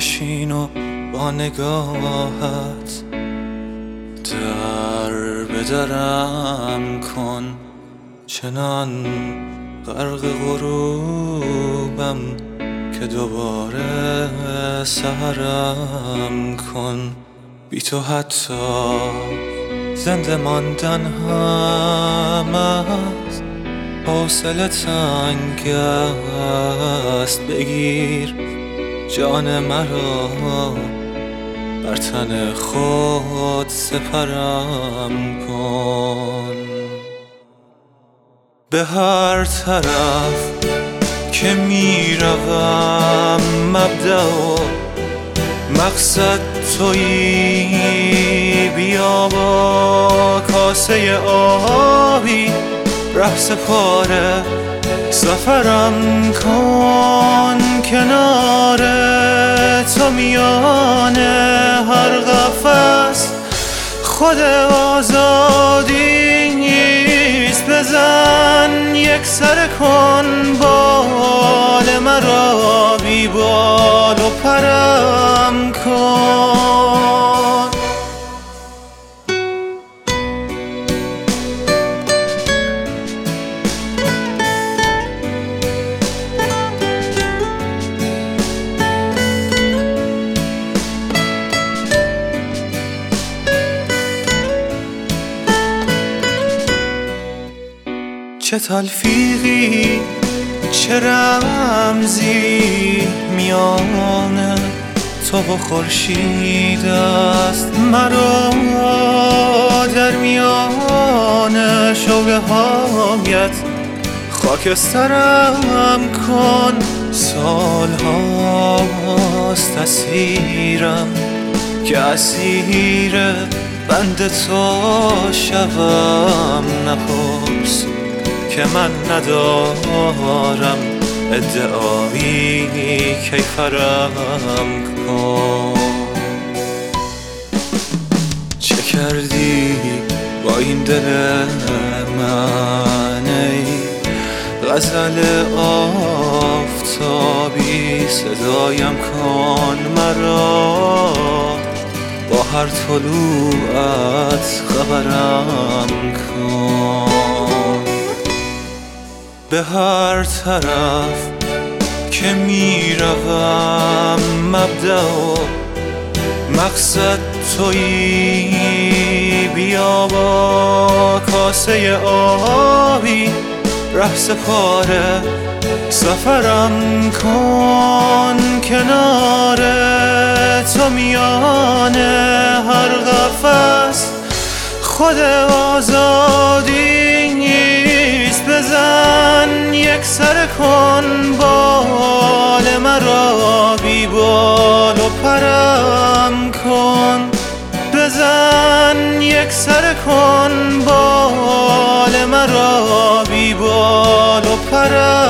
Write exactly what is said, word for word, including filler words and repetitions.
بشین و با نگاهت در بدرم کن، چنان غرق غروبم که دوباره سحرم کن. بی تو حتی زنده ماندن هم است، حوصله تنگ است. بگیر جان مرا بر تن خود سپرم کن. به هر طرف که می روم مبدأ و مقصد تویی، بیا با کاسه آبی ره سپاره سفرم کن. کنار تو میان هر قفس خود آزادی نیست. بزن یک سر کن بال مرا بی بال و پرم کن. چه تلفیقی چه رمزی میان تو و خورشید است. مرا در میان شوق هایت خاکسترم کن. سال هاست اسیرم که اسیر بند تو شوم. نپرس که من ندارم ادعایی، کیفرم کن. چه کردی با این دل من ای غزل آفتابی؟ صدایم کن مرا با هر طلوعت خبرم کن. به هر طرف که می روم مبدأ و مقصد تویی، بیا با کاسه آبی ره سپاره سفرم کن. کنار تو میان هر قفس خود آزادی نیست. بزن یک سر کن بال مرا بی بال و پرم کن. بزن یک سر کن بال مرا بی بال و پرم